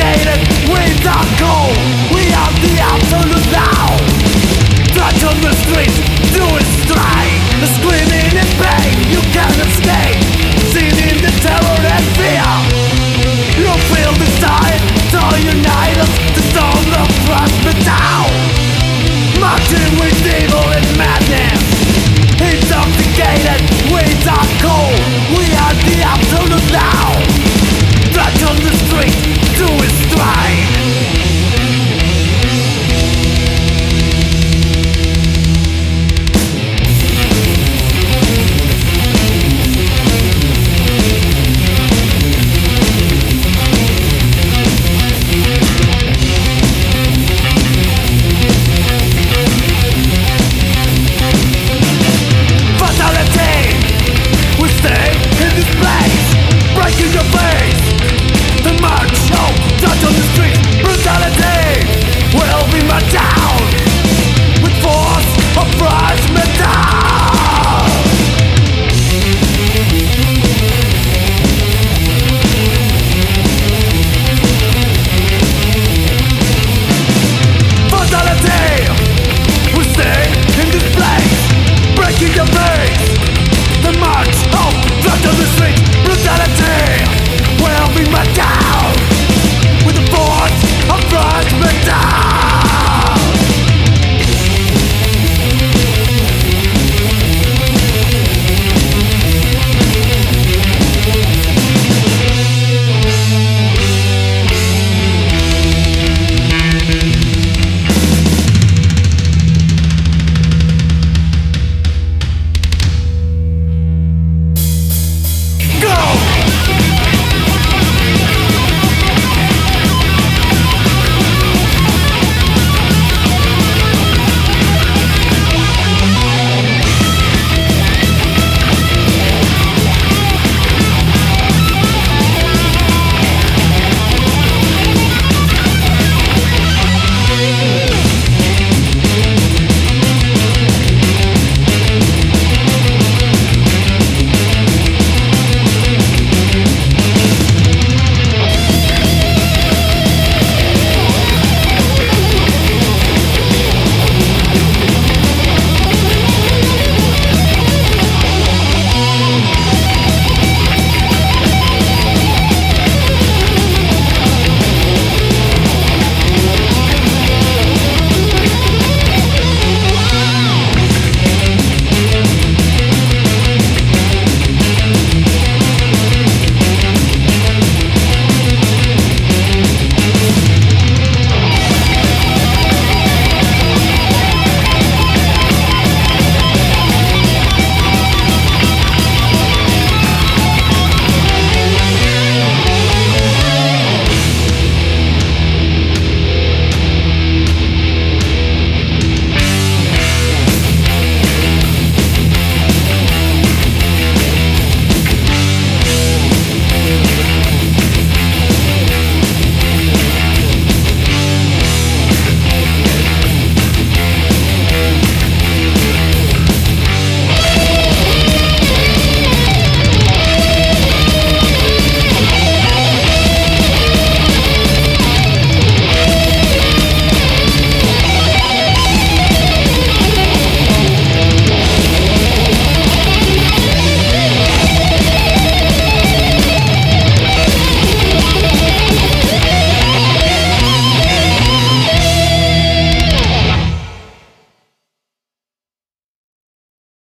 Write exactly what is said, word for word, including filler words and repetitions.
intoxicated with alcohol. We are the absolute now. Touch on the streets, doing strike, screaming in pain. You can't escape, seeing the terror and fear. You feel the tide, so unite us. The storm of trust me down. Marching with evil and madness, intoxicated with alcohol. We are the absolute now. Touch on the street, doing strike. Fatality, we stay in this place, breaking your face.